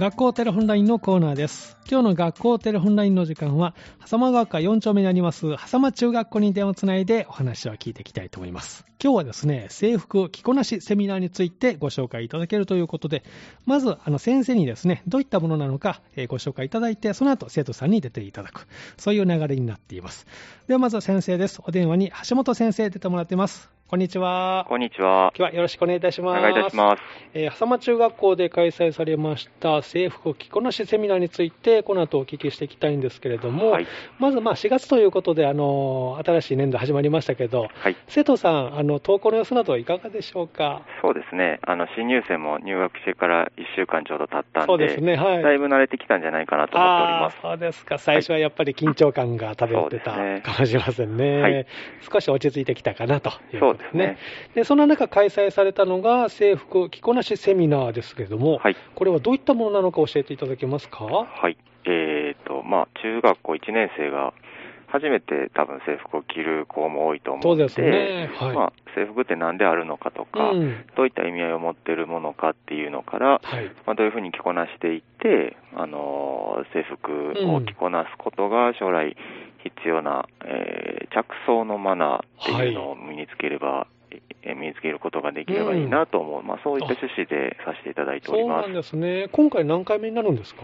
学校テレホンラインのコーナーです。今日の学校テレホンラインの時間は、狭間川4丁目にあります狭間中学校に電話をつないでお話を聞いていきたいと思います。今日はですね、制服着こなしセミナーについてご紹介いただけるということで、まず先生にですね、どういったものなのかご紹介いただいて、その後生徒さんに出ていただく、そういう流れになっています。ではまず先生です。お電話に橋本先生出てもらっています。こんにちは。 こんにちは。 今日はよろしくお願いいたします。 お願いいたします。 狭間中学校で開催されました制服着こなしセミナーについてこの後お聞きしていきたいんですけれども、はい、まず4月ということで新しい年度始まりましたけど、はい、生徒さん登校の様子などいかがでしょうか。 そうですね、新入生も入学してから1週間ちょうど経ったんで、 そうですね、はい、 だいぶ慣れてきたんじゃないかなと思っております。 そうですか。最初はやっぱり緊張感が漂ってたかもしれませんね。はい、少し落ち着いてきたかなということですね。でそんな中開催されたのが制服着こなしセミナーですけれども、はい、これはどういったものなのか教えていただけますか。 はい、中学校1年生が初めて多分制服を着る子も多いと思うので、 そうですね、はい、 制服って何であるのかとか、どういった意味合いを持っているものかっていうのから、はい、どういうふうに着こなしていって、制服を着こなすことが将来必要な、着想のマナーっていうのを身につければ、身につけることができればいいなと思う、そういった趣旨でさせていただいております。 そうなんですね。今回何回目になるんですか。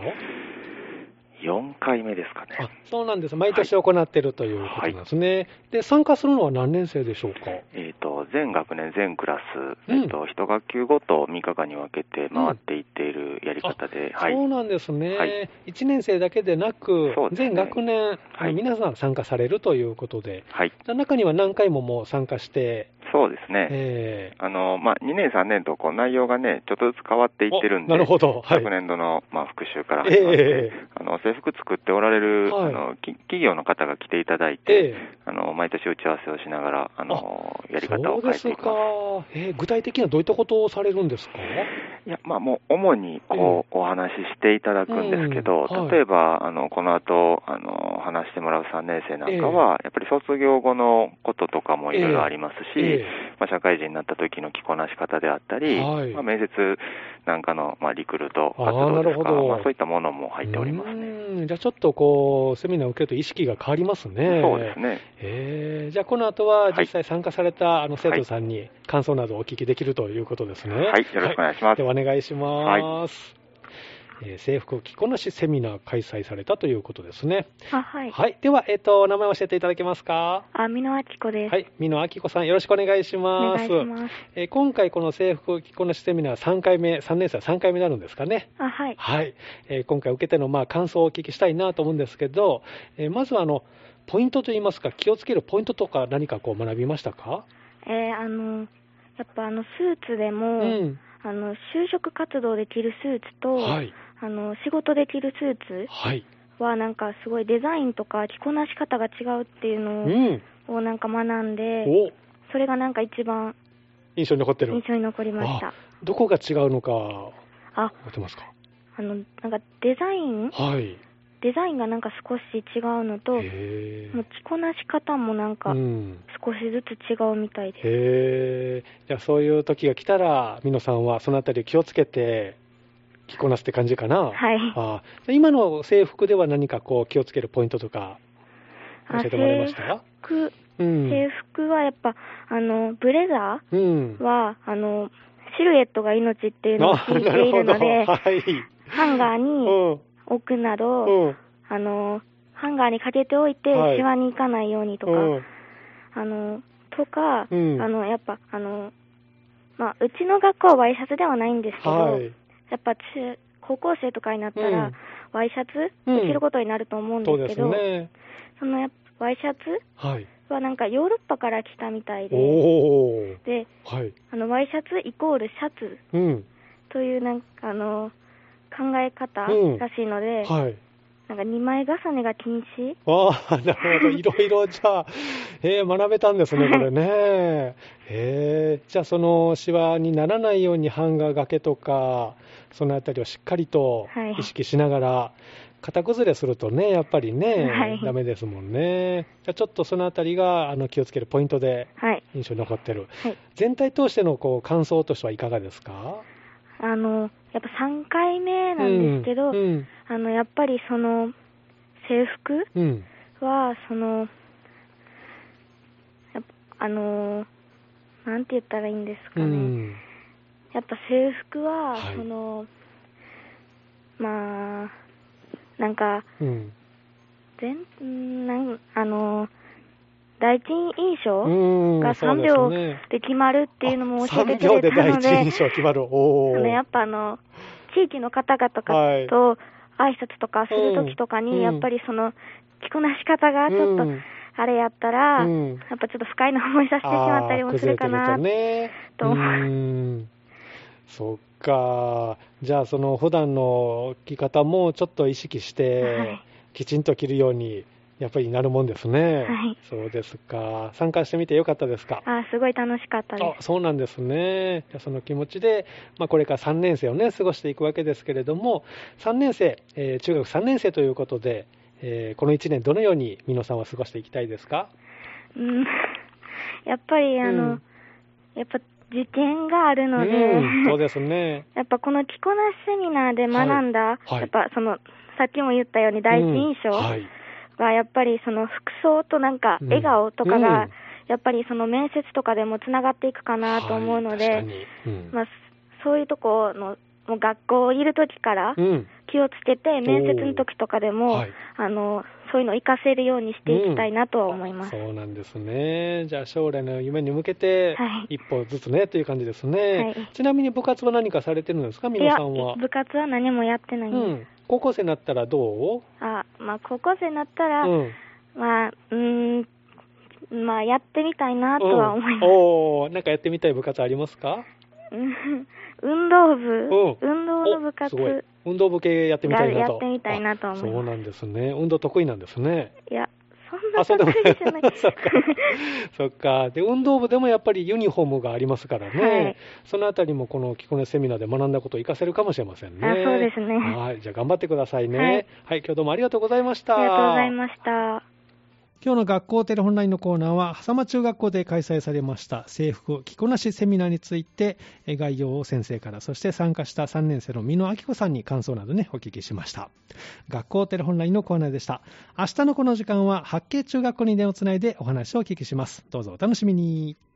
4回目ですかね。 そうなんです。毎年行っているということなんですね。はい、で参加するのは何年生でしょうか。 全学年全クラス、1学級ごと3日間に分けて回っていっているやり方で、はい、 そうなんですね。はい、1年生だけでなく、全学年、皆さん参加されるということで、はい、中には何回ももう参加して、 そうですね。2年3年と内容がね、ちょっとずつ変わっていってるんで、 なるほど、 昨年度の復習から始まって、制服作っておられる、企業の方が来ていただいて、毎年打ち合わせをしながら、やり方を変えていきます。 具体的にはどういったことをされるんですか。 いや、もう主にお話ししていただくんですけど、例えばこの後話してもらう3年生なんかは、やっぱり卒業後のこととかもいろいろありますし、社会人になった時の着こなし方であったり、面接なんかのリクルート活動ですか、そういったものも入っておりますね。 じゃあちょっとセミナーを受けると意識が変わりますね。 そうですね。 じゃあこの後は実際参加された生徒さんに感想などをお聞きできるということですね。 はい、よろしくお願いします。 ではお願いします。制服着こなしセミナー開催されたということですね。 はい。 はい。では、名前を教えていただけますか。 美濃明子です。 はい。美濃明子さん、よろしくお願いします。 お願いします。 今回この制服着こなしセミナー3回目、3年生は3回目になるんですかね。 はい。 はい。今回受けての感想をお聞きしたいなと思うんですけど、まずはポイントといいますか、気をつけるポイントとか何か学びましたか。 やっぱスーツでも、就職活動で着るスーツと、はい、仕事で着るスーツはなんかすごいデザインとか着こなし方が違うっていうのをなんか学んで、それがなんか一番印象に残ってる。 印象に残りました。 どこが違うのか覚えてますか。 なんかデザイン、デザインがなんか少し違うのと、もう着こなし方もなんか少しずつ違うみたいです。 じゃあそういう時が来たら、美濃さんはそのあたり気をつけて着こなすって感じかな。 はい。 今の制服では何か気をつけるポイントとか教えてもらいましたか。 制服はやっぱブレザーは、シルエットが命っていうのを聞いているので、ハンガーに置くなど、ハンガーにかけておいてシワに行かないようにとか、とか、やっぱうちの学校はワイシャツではないんですけど、やっぱ高校生とかになったら、ワイシャツ着ることになると思うんですけど、そのやっぱワイシャツはなんかヨーロッパから来たみたいで、ワイシャツイコールシャツというなんか考え方らしいので、なんか2枚重ねが禁止。 なるほど。いろいろじゃあ、学べたんですね、これね。じゃあそのシワにならないようにハンガー掛けとか、そのあたりをしっかりと意識しながら、型崩れするとね、やっぱりね、ダメですもんね。じゃあちょっとそのあたりが気をつけるポイントで印象に残ってる。全体通しての感想としてはいかがですか。 ややっぱ3回目なんですけど、やっぱりその制服は、なんて言ったらいいんですかね。やっぱ制服は、なんか、第一印象が3秒で決まるっていうのも教えてくれたので、3秒で第一印象決まる。やっぱ地域の方々と挨拶とかするときとかに、やっぱりその着こなし方がちょっとあれやったら、やっぱちょっと不快な思いさせてしまったりもするかなと思う。 そっか。じゃあその普段の着方もちょっと意識して、きちんと着るようにやっぱりなるもんですね。そうですか。参加してみてよかったですか？ すごい楽しかったです。 そうなんですね。じゃあその気持ちで、これから3年生をね、過ごしていくわけですけれども、3年生、中学3年生ということで、この1年どのように美濃さんは過ごしていきたいですか？ やっぱりやっぱ受験があるので、 そうですね。 やっぱこの着こなしセミナーで学んだ、やっぱさっきも言ったように第一印象がやっぱりその服装となんか笑顔とかがやっぱりその面接とかでもつながっていくかなと思うので、そういうとこのもう学校いるときから気をつけて、面接のときとかでもそういうのを活かせるようにしていきたいなとは思います。 そうなんですね。じゃあ将来の夢に向けて一歩ずつねという感じですね。ちなみに部活は何かされてるんですか、美濃さんは？ 部活は何もやってないんです。 高校生になったらどう？ 高校生になったら、やってみたいなとは思います。 なんかやってみたい部活ありますか？ 運動の部活。 すごい。運動部系やってみたいなと。 やってみたいなと思います。 そうなんですね。運動得意なんですね。 いや、そんな得意じゃない。 そっか。で、運動部でもやっぱりユニフォームがありますからね。そのあたりもこの着こなしセミナーで学んだことを活かせるかもしれませんね。 そうですね。 じゃあ頑張ってくださいね。今日どうもありがとうございました。 ありがとうございました。 今日の学校テレホンラインのコーナーは、狭間中学校で開催されました制服着こなしセミナーについて概要を先生から、そして参加した3年生の美濃明子さんに感想などね、お聞きしました。学校テレホンラインのコーナーでした。明日のこの時間は八景中学校に電話をつないでお話をお聞きします。どうぞお楽しみに。